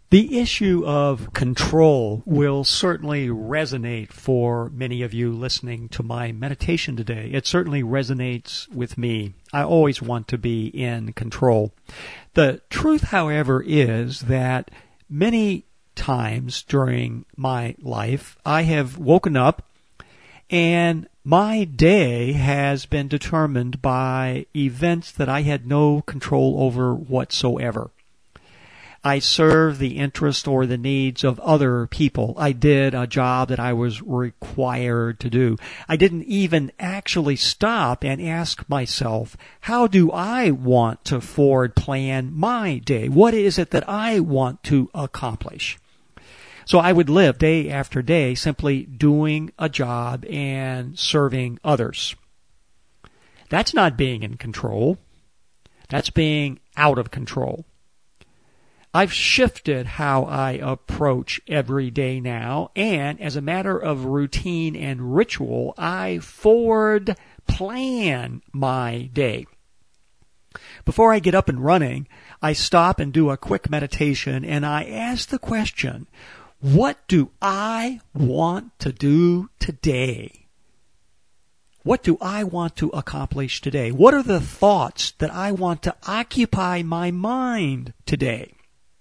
The issue of control will certainly resonate for many of you listening to my meditation today. It certainly resonates with me. I always want to be in control. The truth, however, is that many times during my life, I have woken up and my day has been determined by events that I had no control over whatsoever. I served the interest or the needs of other people. I did a job that I was required to do. I didn't even actually stop and ask myself, how do I want to forward plan my day? What is it that I want to accomplish? So I would live day after day simply doing a job and serving others. That's not being in control. That's being out of control. I've shifted how I approach every day now, and as a matter of routine and ritual, I forward plan my day. Before I get up and running, I stop and do a quick meditation, and I ask the question, what do I want to do today? What do I want to accomplish today? What are the thoughts that I want to occupy my mind today?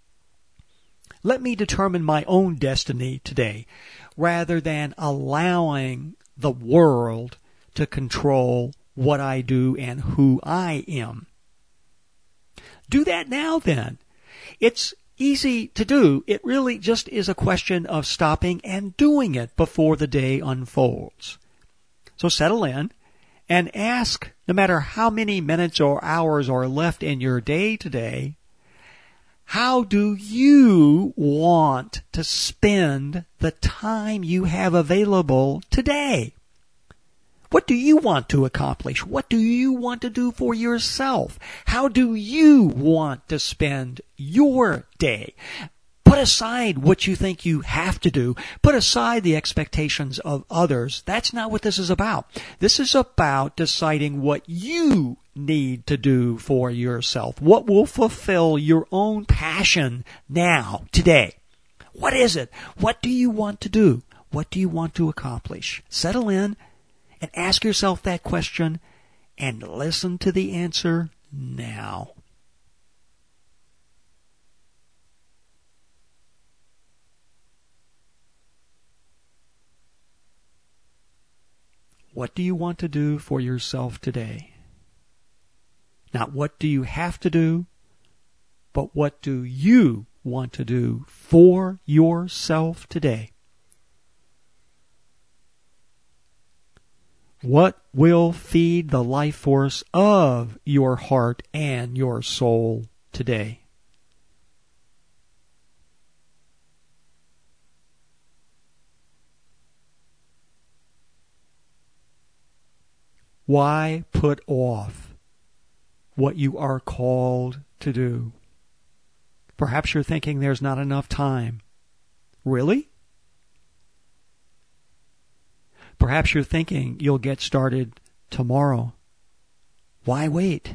Let me determine my own destiny today rather than allowing the world to control what I do and who I am. Do that now then. It's easy to do. It really just is a question of stopping and doing it before the day unfolds. So settle in and ask, no matter how many minutes or hours are left in your day today, how do you want to spend the time you have available today? What do you want to accomplish? What do you want to do for yourself? How do you want to spend your day? Put aside what you think you have to do. Put aside the expectations of others. That's not what this is about. This is about deciding what you need to do for yourself. What will fulfill your own passion now, today? What is it? What do you want to do? What do you want to accomplish? Settle in and ask yourself that question and listen to the answer now. What do you want to do for yourself today? Not what do you have to do, but what do you want to do for yourself today? What will feed the life force of your heart and your soul today? Why put off what you are called to do? Perhaps you're thinking there's not enough time. Really? Perhaps you're thinking you'll get started tomorrow. Why wait?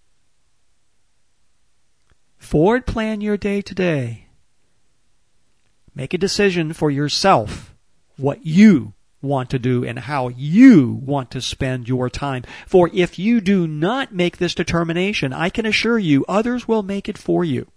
Forward plan your day today. Make a decision for yourself what you want to do and how you want to spend your time. For if you do not make this determination, I can assure you others will make it for you.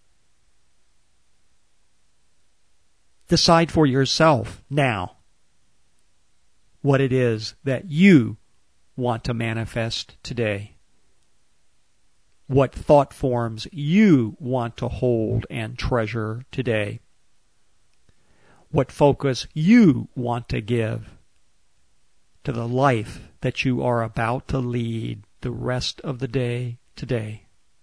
Decide for yourself now what it is that you want to manifest today. What thought forms you want to hold and treasure today. What focus you want to give to the life that you are about to lead the rest of the day today.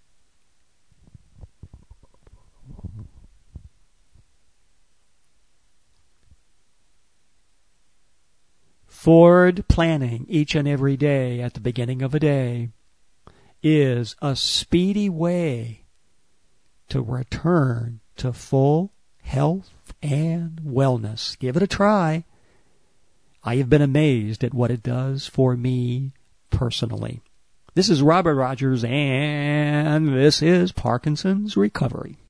Forward planning each and every day at the beginning of a day is a speedy way to return to full health and wellness. Give it a try. I have been amazed at what it does for me personally. This is Robert Rogers, and this is Parkinson's Recovery.